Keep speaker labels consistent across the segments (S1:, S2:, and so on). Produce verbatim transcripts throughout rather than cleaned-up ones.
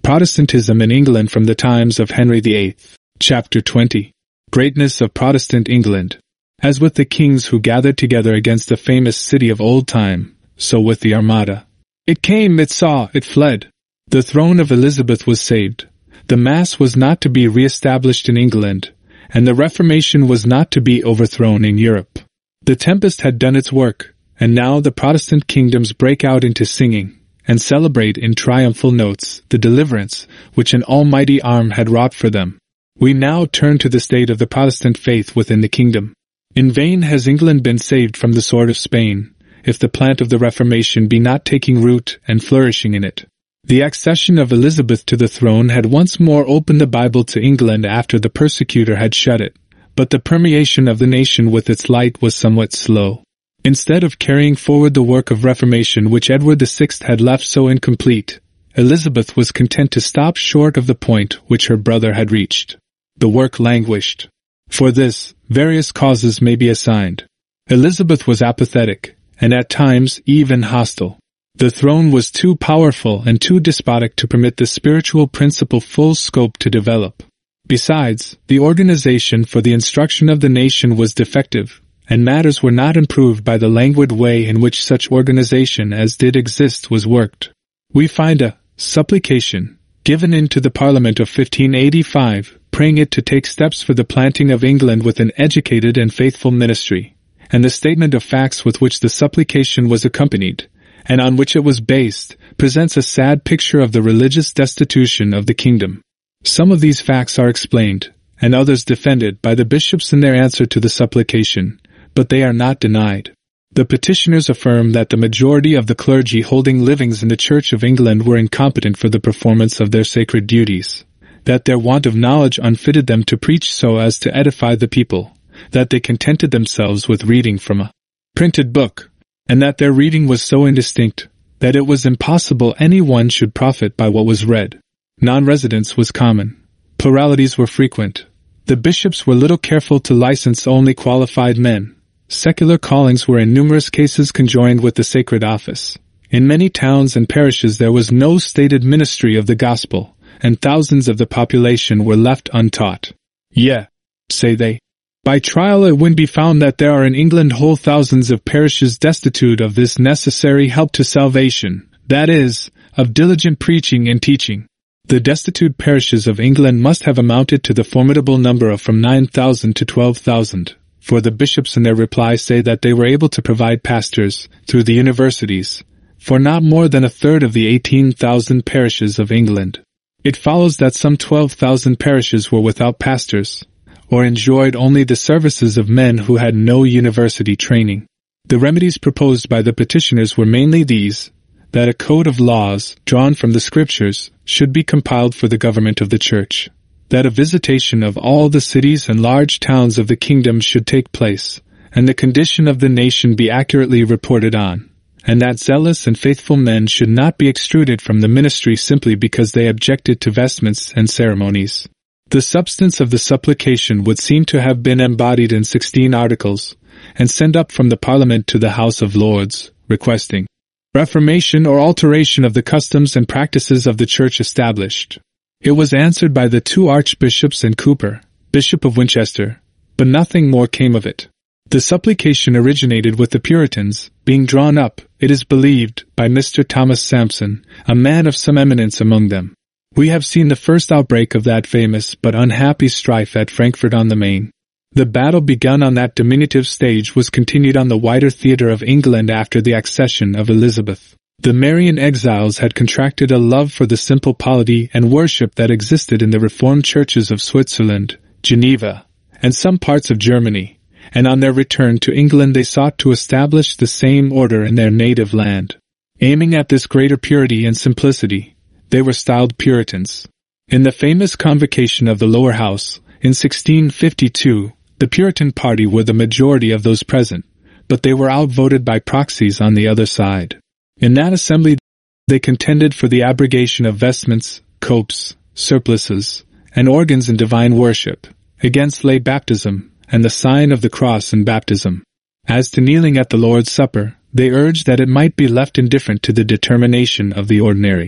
S1: Protestantism in England from the times of Henry the Eighth. Chapter twenty. Greatness of Protestant England. As with the kings who gathered together against the famous city of old time, so with the Armada. It came, it saw, it fled. The throne of Elizabeth was saved. The Mass was not to be re-established in England, and the Reformation was not to be overthrown in Europe. The tempest had done its work, and now the Protestant kingdoms break out into singing, and celebrate in triumphal notes the deliverance which an almighty arm had wrought for them. We now turn to the state of the Protestant faith within the kingdom. In vain has England been saved from the sword of Spain, if the plant of the Reformation be not taking root and flourishing in it. The accession of Elizabeth to the throne had once more opened the Bible to England after the persecutor had shut it, but the permeation of the nation with its light was somewhat slow. Instead of carrying forward the work of Reformation which Edward the Sixth had left so incomplete, Elizabeth was content to stop short of the point which her brother had reached. The work languished. For this, various causes may be assigned. Elizabeth was apathetic, and at times even hostile. The throne was too powerful and too despotic to permit the spiritual principle full scope to develop. Besides, the organization for the instruction of the nation was defective, and matters were not improved by the languid way in which such organization as did exist was worked. We find a supplication given in to the Parliament of fifteen eighty-five, praying it to take steps for the planting of England with an educated and faithful ministry, and the statement of facts with which the supplication was accompanied, and on which it was based, presents a sad picture of the religious destitution of the kingdom. Some of these facts are explained, and others defended by the bishops in their answer to the supplication, but they are not denied. The petitioners affirm that the majority of the clergy holding livings in the Church of England were incompetent for the performance of their sacred duties, that their want of knowledge unfitted them to preach so as to edify the people, that they contented themselves with reading from a printed book, and that their reading was so indistinct that it was impossible any one should profit by what was read. Non-residence was common. Pluralities were frequent. The bishops were little careful to license only qualified men. Secular callings were in numerous cases conjoined with the sacred office. In many towns and parishes there was no stated ministry of the gospel, and thousands of the population were left untaught. Yea, say they, by trial it would be found that there are in England whole thousands of parishes destitute of this necessary help to salvation, that is, of diligent preaching and teaching. The destitute parishes of England must have amounted to the formidable number of from nine thousand to twelve thousand, for the bishops in their reply say that they were able to provide pastors, through the universities, for not more than a third of the eighteen thousand parishes of England. It follows that some twelve thousand parishes were without pastors, or enjoyed only the services of men who had no university training. The remedies proposed by the petitioners were mainly these: that a code of laws, drawn from the Scriptures, should be compiled for the government of the Church, that a visitation of all the cities and large towns of the kingdom should take place, and the condition of the nation be accurately reported on, and that zealous and faithful men should not be extruded from the ministry simply because they objected to vestments and ceremonies. The substance of the supplication would seem to have been embodied in sixteen articles, and sent up from the Parliament to the House of Lords, requesting reformation or alteration of the customs and practices of the Church established. It was answered by the two archbishops and Cooper, Bishop of Winchester, but nothing more came of it. The supplication originated with the Puritans, being drawn up, it is believed, by Mister Thomas Sampson, a man of some eminence among them. We have seen the first outbreak of that famous but unhappy strife at Frankfurt on the Main. The battle begun on that diminutive stage was continued on the wider theatre of England after the accession of Elizabeth. The Marian exiles had contracted a love for the simple polity and worship that existed in the Reformed churches of Switzerland, Geneva, and some parts of Germany, and on their return to England they sought to establish the same order in their native land. Aiming at this greater purity and simplicity, they were styled Puritans. In the famous Convocation of the Lower House, in sixteen fifty-two, the Puritan party were the majority of those present, but they were outvoted by proxies on the other side. In that assembly they contended for the abrogation of vestments, copes, surplices, and organs in divine worship, against lay baptism, and the sign of the cross in baptism. As to kneeling at the Lord's Supper, they urged that it might be left indifferent to the determination of the ordinary.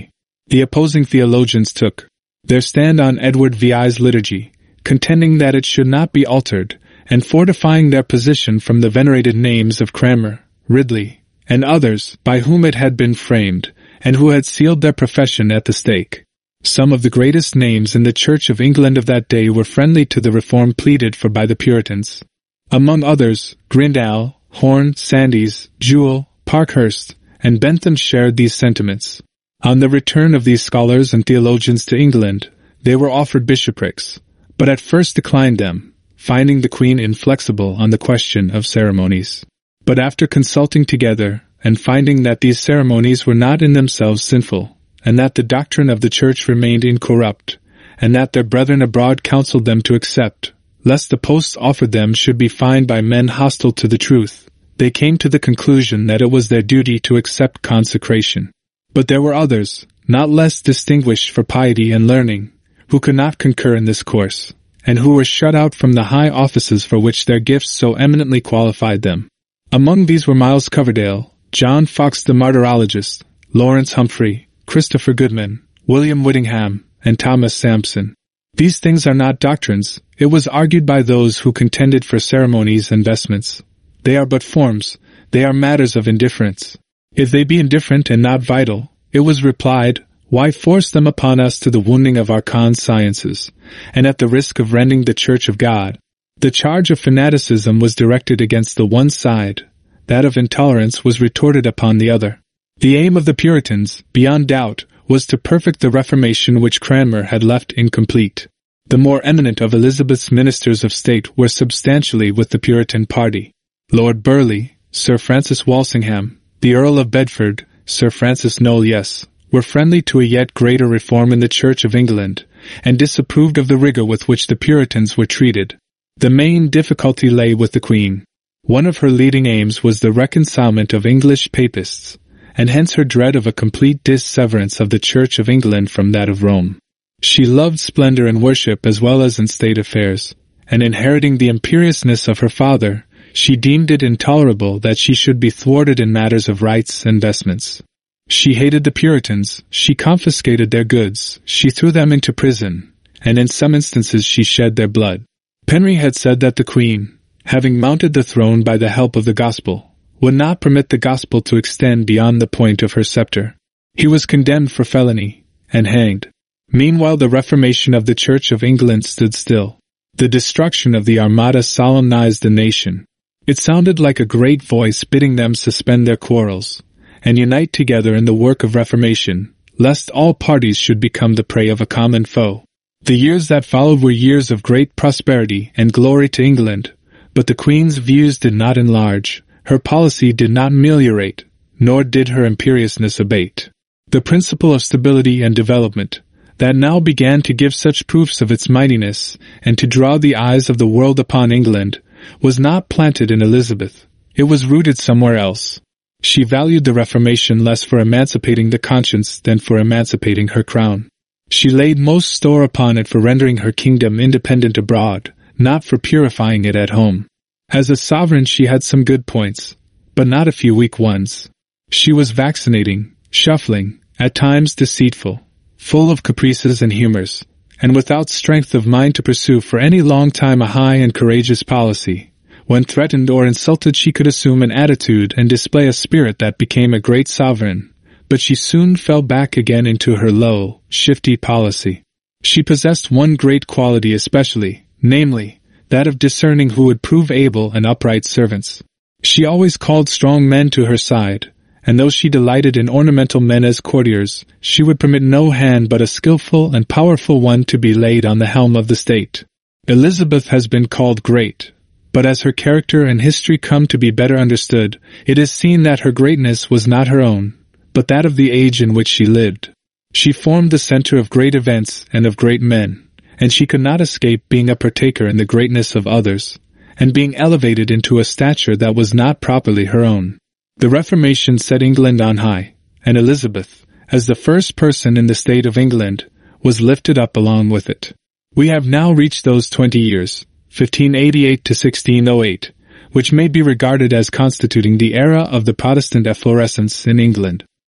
S1: The opposing theologians took their stand on Edward the I's liturgy, contending that it should not be altered, and fortifying their position from the venerated names of Cranmer, Ridley, and others by whom it had been framed, and who had sealed their profession at the stake. Some of the greatest names in the Church of England of that day were friendly to the reform pleaded for by the Puritans. Among others, Grindal, Horne, Sandys, Jewell, Parkhurst, and Bentham shared these sentiments. On the return of these scholars and theologians to England, they were offered bishoprics, but at first declined them, finding the Queen inflexible on the question of ceremonies. But after consulting together, and finding that these ceremonies were not in themselves sinful, and that the doctrine of the Church remained incorrupt, and that their brethren abroad counseled them to accept, lest the posts offered them should be fined by men hostile to the truth, they came to the conclusion that it was their duty to accept consecration. But there were others, not less distinguished for piety and learning, who could not concur in this course, and who were shut out from the high offices for which their gifts so eminently qualified them. Among these were Miles Coverdale, John Fox the Martyrologist, Lawrence Humphrey, Christopher Goodman, William Whittingham, and Thomas Sampson. These things are not doctrines, it was argued by those who contended for ceremonies and vestments. They are but forms, they are matters of indifference. If they be indifferent and not vital, it was replied, why force them upon us to the wounding of our consciences, and at the risk of rending the Church of God? The charge of fanaticism was directed against the one side, that of intolerance was retorted upon the other. The aim of the Puritans, beyond doubt, was to perfect the Reformation which Cranmer had left incomplete. The more eminent of Elizabeth's ministers of state were substantially with the Puritan party. Lord Burleigh, Sir Francis Walsingham, the Earl of Bedford, Sir Francis Knollys, were friendly to a yet greater reform in the Church of England, and disapproved of the rigor with which the Puritans were treated. The main difficulty lay with the Queen. One of her leading aims was the reconcilement of English papists, and hence her dread of a complete disseverance of the Church of England from that of Rome. She loved splendor in worship as well as in state affairs, and inheriting the imperiousness of her father, she deemed it intolerable that she should be thwarted in matters of rites and vestments. She hated the Puritans, she confiscated their goods, she threw them into prison, and in some instances she shed their blood. Penry had said that the Queen, having mounted the throne by the help of the gospel, would not permit the gospel to extend beyond the point of her scepter. He was condemned for felony, and hanged. Meanwhile the Reformation of the Church of England stood still. The destruction of the Armada solemnized the nation. It sounded like a great voice bidding them suspend their quarrels, and unite together in the work of reformation, lest all parties should become the prey of a common foe. The years that followed were years of great prosperity and glory to England, but the Queen's views did not enlarge, her policy did not meliorate, nor did her imperiousness abate. The principle of stability and development, that now began to give such proofs of its mightiness, and to draw the eyes of the world upon England, was not planted in Elizabeth, it was rooted somewhere else. She valued the Reformation less for emancipating the conscience than for emancipating her crown. She laid most store upon it for rendering her kingdom independent abroad, not for purifying it at home. As a sovereign she had some good points, but not a few weak ones. She was vaccinating, shuffling, at times deceitful, full of caprices and humors, and without strength of mind to pursue for any long time a high and courageous policy. When threatened or insulted she could assume an attitude and display a spirit that became a great sovereign, but she soon fell back again into her low, shifty policy. She possessed one great quality especially, namely, that of discerning who would prove able and upright servants. She always called strong men to her side, and though she delighted in ornamental men as courtiers, she would permit no hand but a skilful and powerful one to be laid on the helm of the state. Elizabeth has been called great, but as her character and history come to be better understood, it is seen that her greatness was not her own, but that of the age in which she lived. She formed the center of great events and of great men, and she could not escape being a partaker in the greatness of others, and being elevated into a stature that was not properly her own. The Reformation set England on high, and Elizabeth, as the first person in the state of England, was lifted up along with it. We have now reached those twenty years, fifteen eighty-eight to sixteen oh eight, which may be regarded as constituting the era of the Protestant efflorescence in England.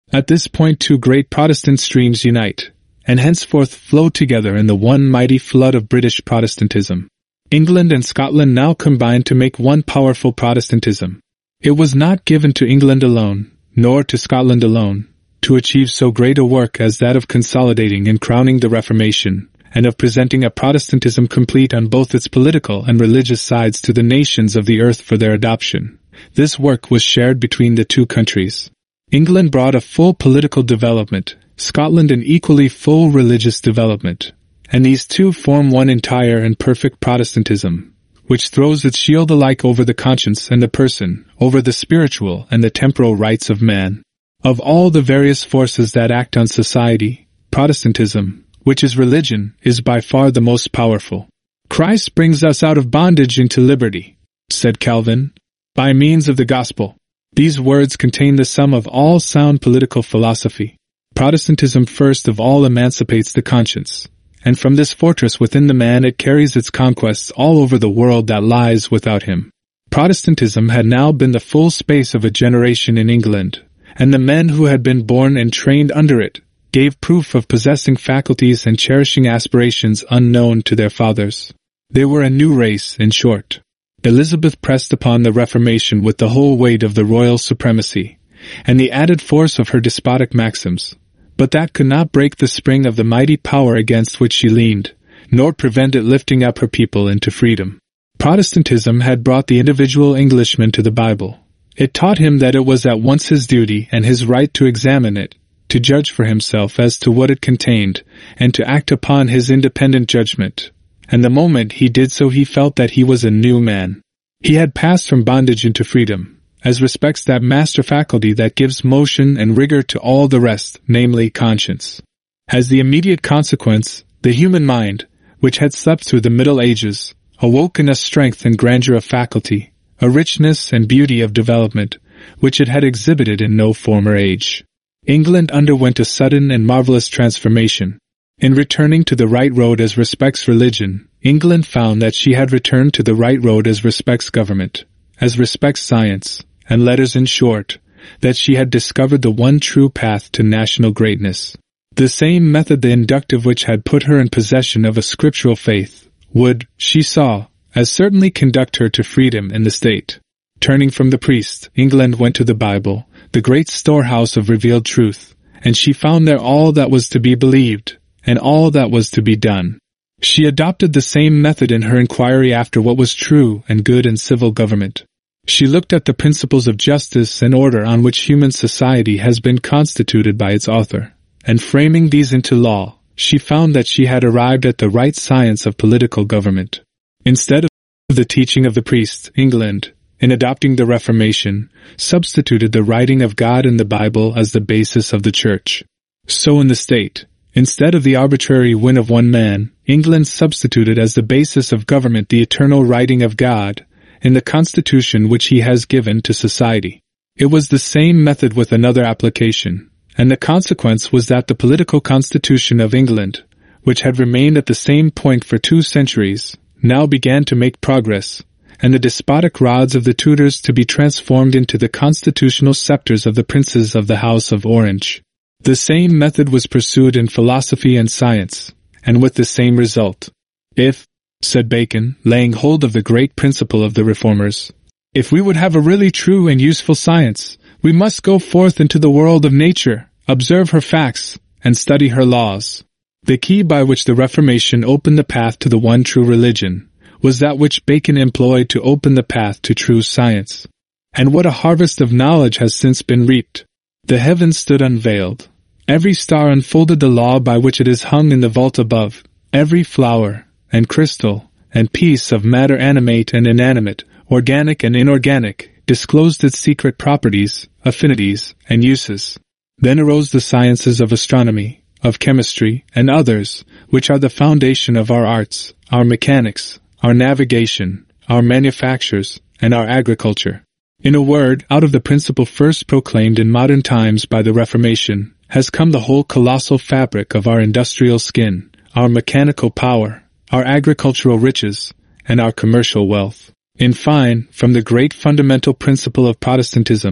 S1: At this point two great Protestant streams unite, and henceforth flow together in the one mighty flood of British Protestantism. England and Scotland now combine to make one powerful Protestantism. It was not given to England alone, nor to Scotland alone, to achieve so great a work as that of consolidating and crowning the Reformation, and of presenting a Protestantism complete on both its political and religious sides to the nations of the earth for their adoption. This work was shared between the two countries. England brought a full political development, Scotland an equally full religious development, and these two form one entire and perfect Protestantism, which throws its shield alike over the conscience and the person, over the spiritual and the temporal rights of man. Of all the various forces that act on society, Protestantism, which is religion, is by far the most powerful. Christ brings us out of bondage into liberty, said Calvin, by means of the gospel. These words contain the sum of all sound political philosophy. Protestantism first of all emancipates the conscience, and from this fortress within the man it carries its conquests all over the world that lies without him. Protestantism had now been the full space of a generation in England, and the men who had been born and trained under it gave proof of possessing faculties and cherishing aspirations unknown to their fathers. They were a new race, in short. Elizabeth pressed upon the Reformation with the whole weight of the royal supremacy, and the added force of her despotic maxims, but that could not break the spring of the mighty power against which she leaned, nor prevent it lifting up her people into freedom. Protestantism had brought the individual Englishman to the Bible. It taught him that it was at once his duty and his right to examine it, to judge for himself as to what it contained, and to act upon his independent judgment. And the moment he did so he felt that he was a new man. He had passed from bondage into freedom, as respects that master faculty that gives motion and rigor to all the rest, namely conscience. As the immediate consequence, the human mind, which had slept through the Middle Ages, awoke in a strength and grandeur of faculty, a richness and beauty of development, which it had exhibited in no former age. England underwent a sudden and marvelous transformation. In returning to the right road as respects religion, England found that she had returned to the right road as respects government, as respects science, and letters, in short, that she had discovered the one true path to national greatness. The same method, the inductive, which had put her in possession of a scriptural faith, would, she saw, as certainly conduct her to freedom in the state. Turning from the priest, England went to the Bible, the great storehouse of revealed truth, and she found there all that was to be believed, and all that was to be done. She adopted the same method in her inquiry after what was true and good in civil government. She looked at the principles of justice and order on which human society has been constituted by its author, and framing these into law, she found that she had arrived at the right science of political government. Instead of the teaching of the priest, England, in adopting the Reformation, substituted the writing of God in the Bible as the basis of the Church. So in the state, instead of the arbitrary whim of one man, England substituted as the basis of government the eternal writing of God in the Constitution which He has given to society. It was the same method with another application, and the consequence was that the political constitution of England, which had remained at the same point for two centuries, now began to make progress, and the despotic rods of the Tudors to be transformed into the constitutional scepters of the princes of the House of Orange. The same method was pursued in philosophy and science, and with the same result. If, said Bacon, laying hold of the great principle of the Reformers, if we would have a really true and useful science, we must go forth into the world of nature, observe her facts, and study her laws. The key by which the Reformation opened the path to the one true religion was that which Bacon employed to open the path to true science. And what a harvest of knowledge has since been reaped! The heavens stood unveiled. Every star unfolded the law by which it is hung in the vault above. Every flower, and crystal, and piece of matter, animate and inanimate, organic and inorganic, disclosed its secret properties, affinities, and uses. Then arose the sciences of astronomy, of chemistry, and others, which are the foundation of our arts, our mechanics, our navigation, our manufactures, and our agriculture. In a word, out of the principle first proclaimed in modern times by the Reformation, has come the whole colossal fabric of our industrial skin, our mechanical power, our agricultural riches, and our commercial wealth. In fine, from the great fundamental principle of Protestantism,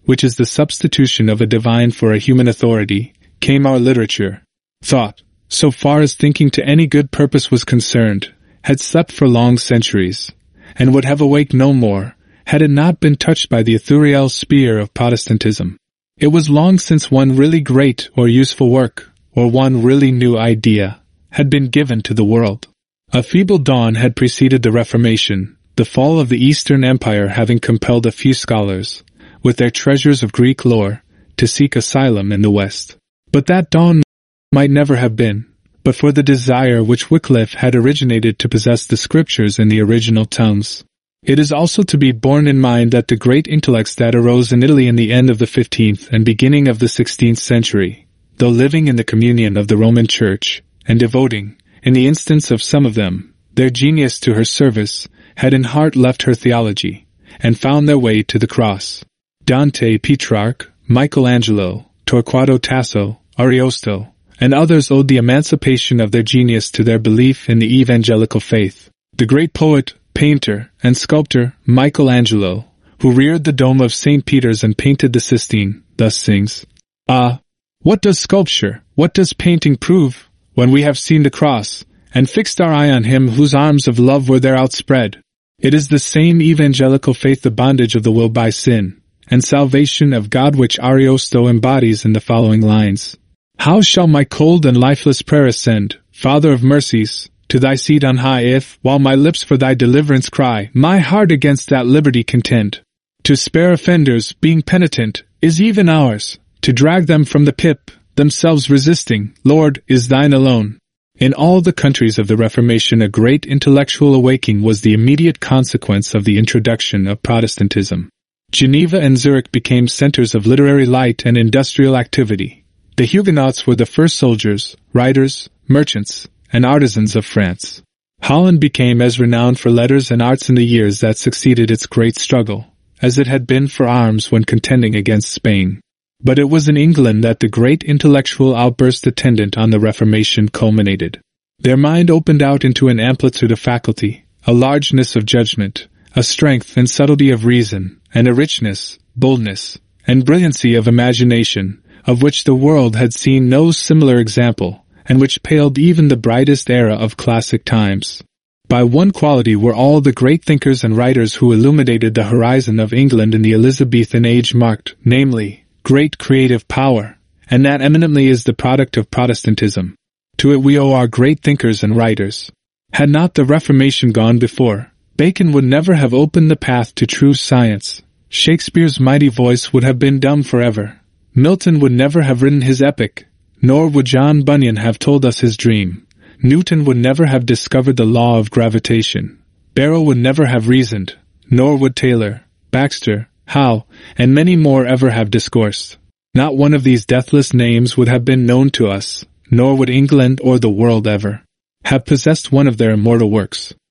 S1: which is the substitution of a divine for a human authority, came our literature. Thought, so far as thinking to any good purpose was concerned, had slept for long centuries, and would have awaked no more, had it not been touched by the ethereal spear of Protestantism. It was long since one really great or useful work, or one really new idea, had been given to the world. A feeble dawn had preceded the Reformation, the fall of the Eastern Empire having compelled a few scholars, with their treasures of Greek lore, to seek asylum in the West. But that dawn might never have been, but for the desire which Wycliffe had originated to possess the Scriptures in the original tongues. It is also to be borne in mind that the great intellects that arose in Italy in the end of the fifteenth and beginning of the sixteenth century, though living in the communion of the Roman Church, and devoting, in the instance of some of them, their genius to her service, had in heart left her theology, and found their way to the cross. Dante, Petrarch, Michelangelo, Torquato Tasso, Ariosto, and others owed the emancipation of their genius to their belief in the evangelical faith. The great poet, painter, and sculptor, Michelangelo, who reared the dome of Saint Peter's and painted the Sistine, thus sings, "Ah, what does sculpture, what does painting prove, when we have seen the cross, and fixed our eye on him whose arms of love were there outspread? It is the same evangelical faith, the bondage of the will by sin, and salvation of God, which Ariosto embodies in the following lines. How shall my cold and lifeless prayer ascend, Father of mercies, to thy seat on high, if, while my lips for thy deliverance cry, my heart against that liberty contend? To spare offenders, being penitent, is even ours. To drag them from the pit, themselves resisting, Lord, is thine alone." In all the countries of the Reformation, a great intellectual awakening was the immediate consequence of the introduction of Protestantism. Geneva and Zurich became centers of literary light and industrial activity. The Huguenots were the first soldiers, writers, merchants, and artisans of France. Holland became as renowned for letters and arts in the years that succeeded its great struggle, as it had been for arms when contending against Spain. But it was in England that the great intellectual outburst attendant on the Reformation culminated. Their mind opened out into an amplitude of faculty, a largeness of judgment, a strength and subtlety of reason, and a richness, boldness, and brilliancy of imagination, of which the world had seen no similar example, and which paled even the brightest era of classic times. By one quality were all the great thinkers and writers who illuminated the horizon of England in the Elizabethan age marked, namely, great creative power, and that eminently is the product of Protestantism. To it we owe our great thinkers and writers. Had not the Reformation gone before, Bacon would never have opened the path to true science. Shakespeare's mighty voice would have been dumb forever. Milton would never have written his epic, nor would John Bunyan have told us his dream. Newton would never have discovered the law of gravitation. Barrow would never have reasoned, nor would Taylor, Baxter, Howe, and many more ever have discoursed. Not one of these deathless names would have been known to us, nor would England or the world ever have possessed one of their immortal works.